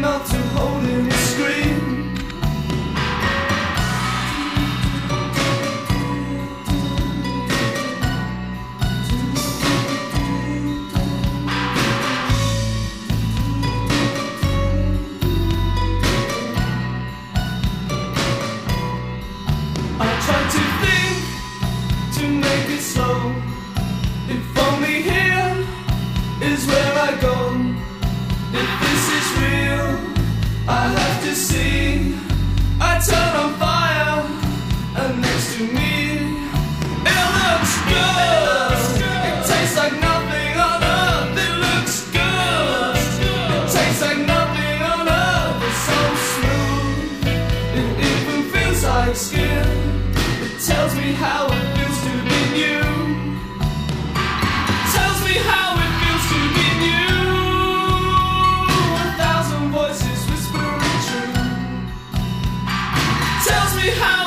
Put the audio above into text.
mouth to hold in a scream. I try to think, to make it slow. If only here is where I go. If this is real, I have to see. I turn on fire, and next to me, it looks good. It tastes like nothing on earth. It looks good. It tastes like nothing on earth. It's so smooth. It even feels like skin. It tells me how it feels to be new. Tells me how it feels to be new. 1,000 voices whispering true. Tells me how